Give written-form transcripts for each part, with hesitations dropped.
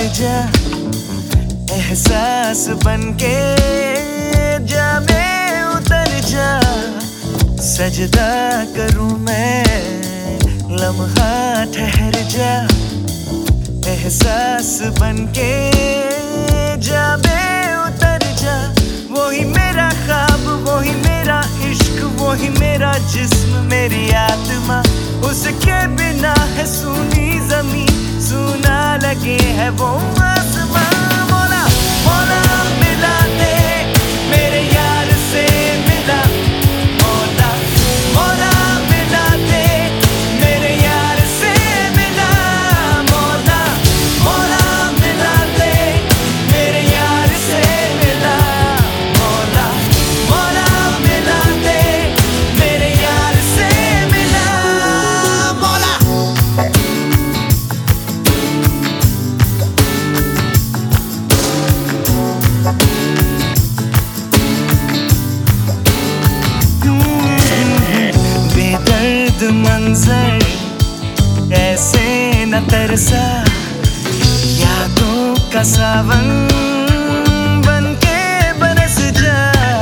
जा, एहसास बनके जामे उतर जा। सजदा करूं मैं, लम्हा ठहर जा, एहसास बनके जामे उतर जा। वही मेरा ख्वाब, वही मेरा इश्क, वही मेरा जिस्म, मेरी आत्मा। उसके बिना है सूनी जमीन, सूना लगे है वो आसमां। मौला मौला मिला दे मेरे यार से मिला, मौला मौला मिला दे मेरे यार से मिला, मौला मौला मिला दे मेरे यार से मिला, मौला मौला मिला दे मेरे यार से मिला, मौला। बेदर्द मंजर ऐसे न तरसा, यादों का सावन बनके बरस जा।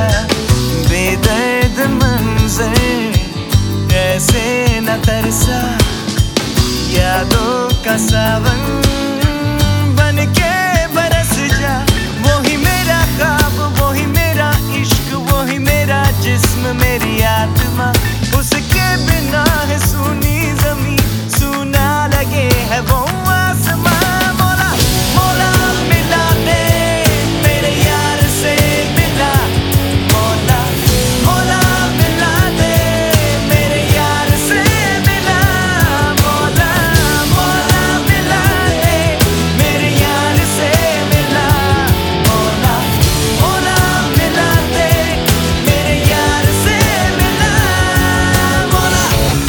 बेदर्द मंजर ऐसे न तरसा, यादों का सावन बनके बरस जा। वही मेरा ख्वाब, वही मेरा इश्क, वही मेरा जिस्म, मेरी आत्मा। उसके बिना है सूनी जमीन, सूना लगे है वो आसमां। मौला मौला मिला दे मेरे यार से मिला, मौला मौला मिला दे मेरे यार से मिला, मौला मौला मिला दे मेरे यार से मिला, मौला मौला मिला दे मेरे यार से मिला, मौला।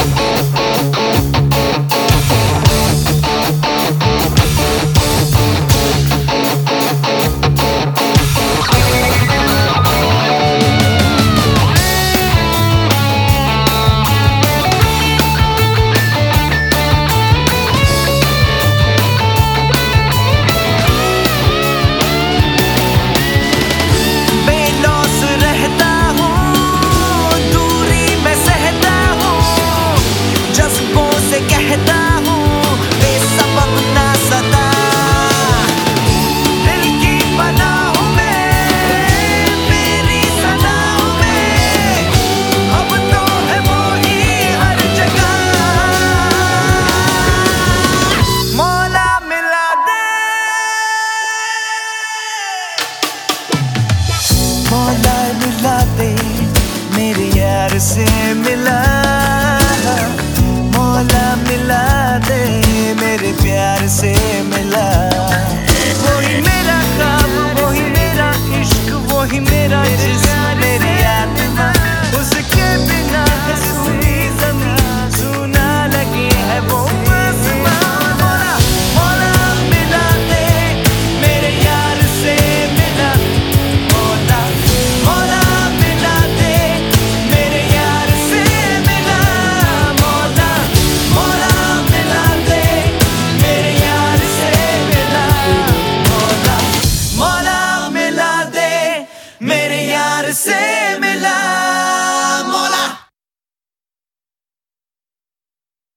बेलौस रहता हूँ, दूरी में सहता हूँ, जज्बों से कहता हूँ बेसबब ना सदा। दिल की पनाह में, मेरी सलाह में, अब तो है वो ही हर जगह। मौला मिला दे, मौला मिला दे मेरे यार से मिला, मौला मिला दे मेरे प्यार से मिला। वही मेरा ख्वाब, वही मेरा इश्क, वही मेरा जिस्म, मेरी आत्मा। उसके बिना है सूनी जमीन, सूना लगे है वो आसमां। मौला मौला मिला दे मेरे यार से मिला, मौला मौला मिला दे मेरे यार से मिला, मौला मौला मिला दे मेरे यार से मिला, मौला मौला मिला दे मेरे यार से।